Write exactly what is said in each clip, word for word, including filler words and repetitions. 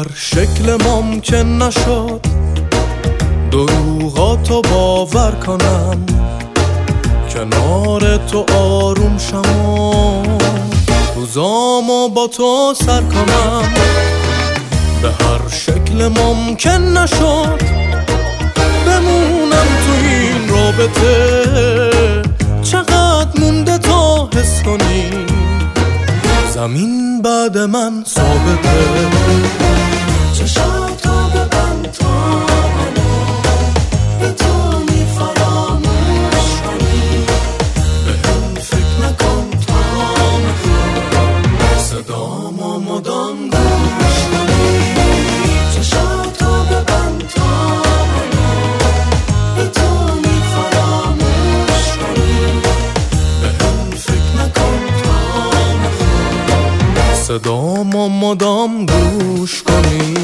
هر شکل ممکن نشد دروغاتو باور کنم، کنار تو آروم شم و روزامو با تو سر کنم. به هر شکل ممکن نشد بمونم تو این رابطه، چقدر مونده تا حس کنی زمین بعد من ثابته. چشاتو ببند تا منو بتونی فراموش کنی، به هم فکر نکن تا میخوام صدامو مدام گوش کنی. چشاتو ببند تا منو بتونی فراموش کنی، به هم فکر نکن تا میخوام صدامو مدام گوش کنی.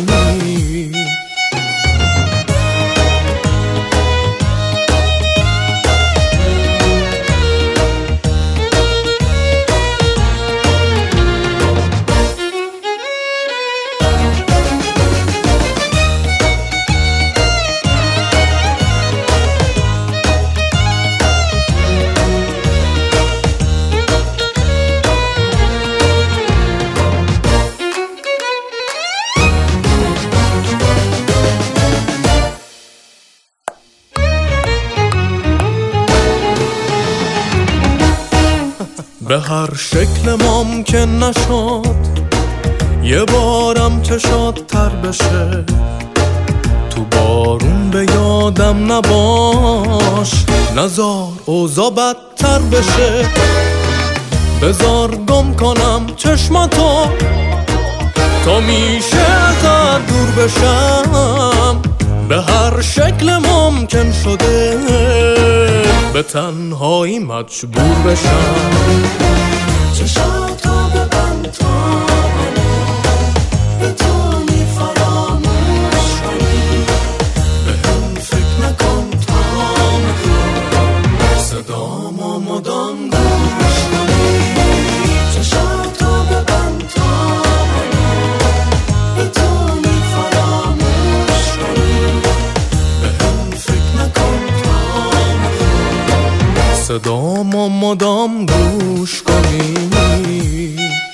به هر شکل ممکن نشد یه بارم چشات تر بشه، تو بارون به یادم نباش، نزار اوضاع بدتر بشه. بزار گم کنم چشماتو تا میشه ازت دور بشم، به هر شکل ممکن شده به تنهایی مجبور بشم. چشاتو ببند تا منو بتونی فراموش کنی، به هم فکر نکن تا میخوام صدامو مدام گوش کنی. چشاتو ببند تا منو بتونی فراموش کنی، به هم فکر نکن تا میخوام صدامو مدام گوش کنی.